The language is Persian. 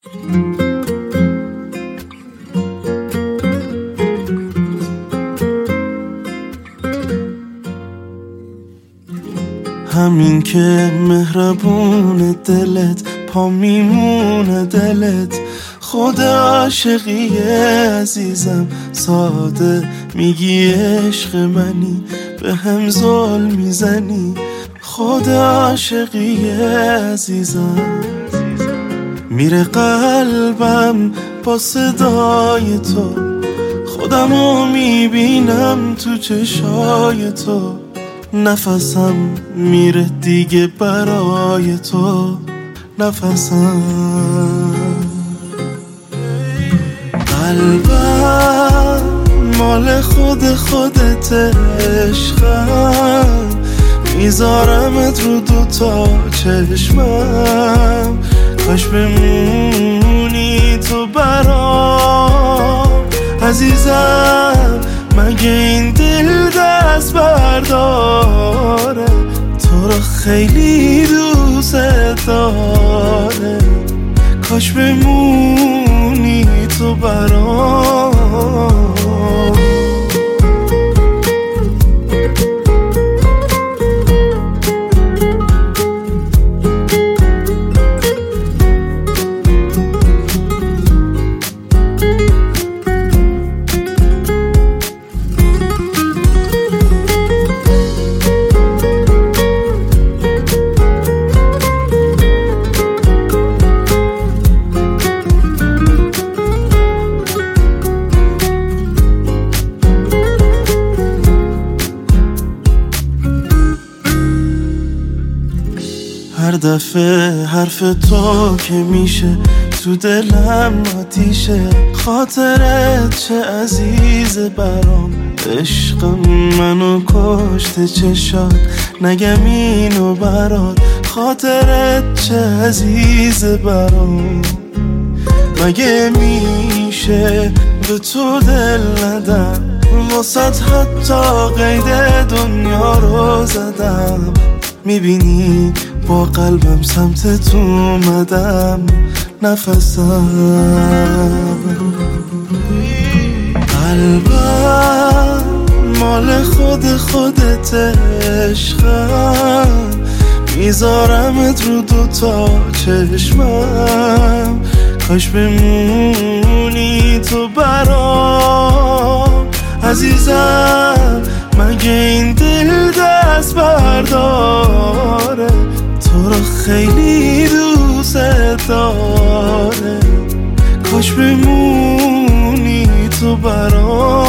همین که مهربون دلت، پا میمونه دلت، خود عاشقی عزیزم، ساده میگی عشق منی، به هم ظلم میزنی، خود عاشقی عزیزم. میره قلبم با صدای تو، خودمو میبینم تو چشای تو، نفسم میره دیگه برای تو، نفسم. قلبم مال خودت عشقم، میذارمت رو دوتا چشمم، کاش بمونی تو برام عزیزم. مگه این دل دست برداره، تو رو خیلی دوست داره، کاش بمونی تو برام. هر دفعه حرف تو که میشه تو دلم آتیشه، خاطرت چه عزیزه برام، عشق منو کشته چشات، نگم اینو برات، خاطرت چه عزیزه برام. مگه میشه به تو دل ندم، واسط حتی قید دنیا رو زدم، میبینی با قلبم سمت تو اومدم، نفسم. قلبم مال خودت عشقم، میذارمت رو دوتا چشمم، کاش بمونی تو برام عزیزم. مگه این دل دست برداره، تو رو خیلی دوست داره، کاش بمونی تو برام.